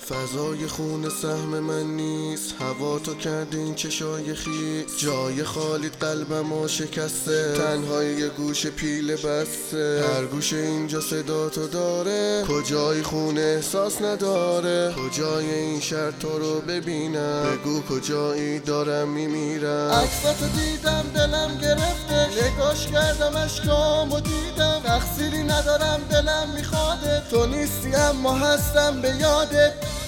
فضای خون سهم من نیست، هوا تو کردین چشای خیس، جای خالیت قلبمو شکسته، تنهای یه گوش پیله بسته، هر گوشه اینجا صدا تو داره، کجای خون احساس نداره، کجای این شهر تو رو ببینم، بگو کجایی دارم میمیرم. عکساتو دیدم دلم گرفته، نگاش کردم اشکامو دیدم، تقصیری ندارم دلم میخواده، تو نیستی اما هستم به یادت،